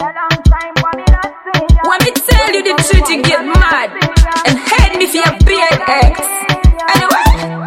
When me tell you the truth, you get mad and hate me for your beard ex. Anyway,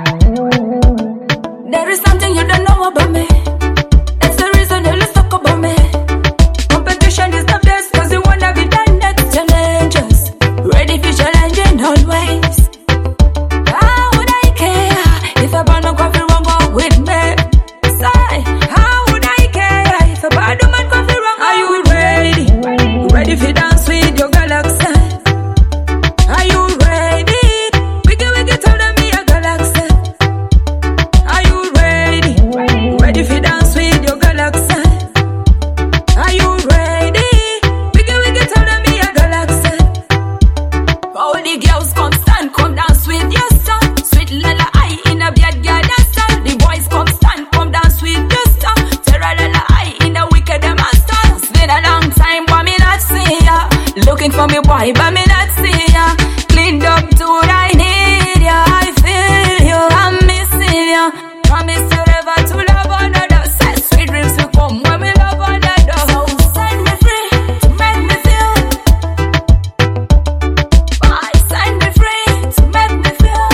there is something you don't know about me. That's the reason you talk about me. Competition is the best, cause you wanna be the next challenges. Ready for challenging always. How would I care if I burn no coffee wrong with me? Say, how would I care if a bad woman coffee wrong? Are you ready? Ready for dance with your galaxy? Are you ready? Wiggy tell them me a galaxy. Are you ready? Ready for dance with your galaxy? Are you ready? Wiggy tell them me a galaxy. All the girls come stand, come dance with your son. Sweet lala I in a bad girl dance. The boys come stand, come dance with your son. Terra lala I in a wicked master. It's been a long time, but me not see ya. Looking for me boy, but me not see ya. Cleaned up to what I need ya. I feel you, I'm missing ya. Promise you never to love another. Say sweet dreams will come when we love another. So set me free to make me feel. Boy, set me free to make me feel.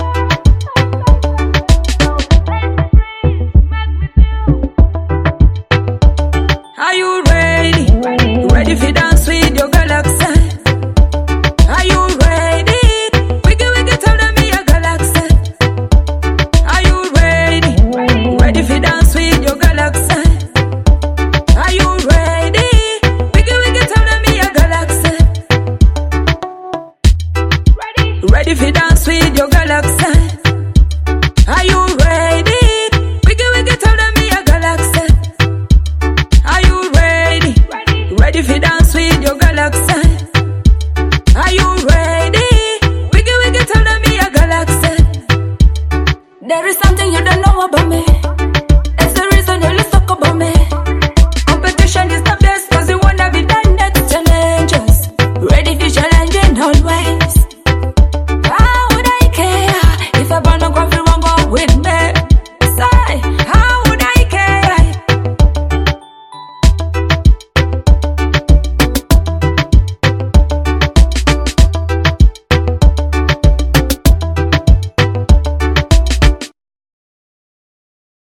Are you ready? Ready for dance with your galaxy? Are you ready? Wiggy tell them me a galaxy. Are you ready? Ready for dance with your galaxy? Are you ready? Wiggy tell them me a galaxy. Ready for dance with your galaxy? Are you ready? Wiggy tell them me a galaxy. Are you ready? Ready for dance with your galaxy? Are you ready? Wiggy tell them me a galaxy. There is something you don't know about me.